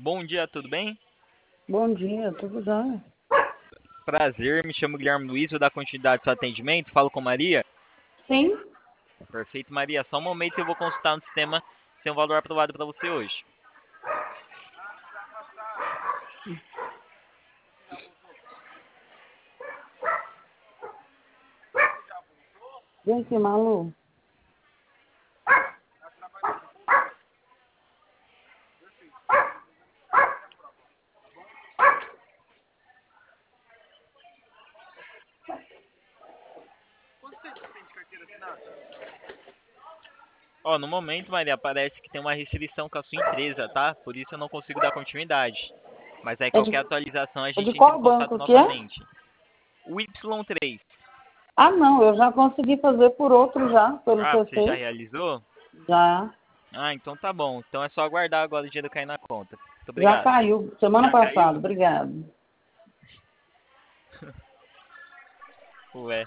Bom dia, tudo bem? Bom dia, tudo bem? Prazer, me chamo Guilherme Luiz, vou dar continuidade ao seu atendimento. Falo com Maria. Sim? Perfeito, Maria. Só um momento que eu vou consultar no sistema se tem um valor aprovado para você hoje. Vem aqui, Malu. Ó, no momento, Maria, parece que tem uma restrição com a sua empresa, tá? Por isso eu não consigo dar continuidade. Mas aí É de, qualquer atualização a é gente de entra em qual contato banco que é? novamente. O Y3. Ah, não, eu já consegui fazer por outro já, pelo Ah, você já CC. realizou? Já. Ah, então tá bom. Então é só aguardar agora o dinheiro cair na conta. Muito Já obrigado. caiu, semana Já passada, caiu? obrigado. Ué.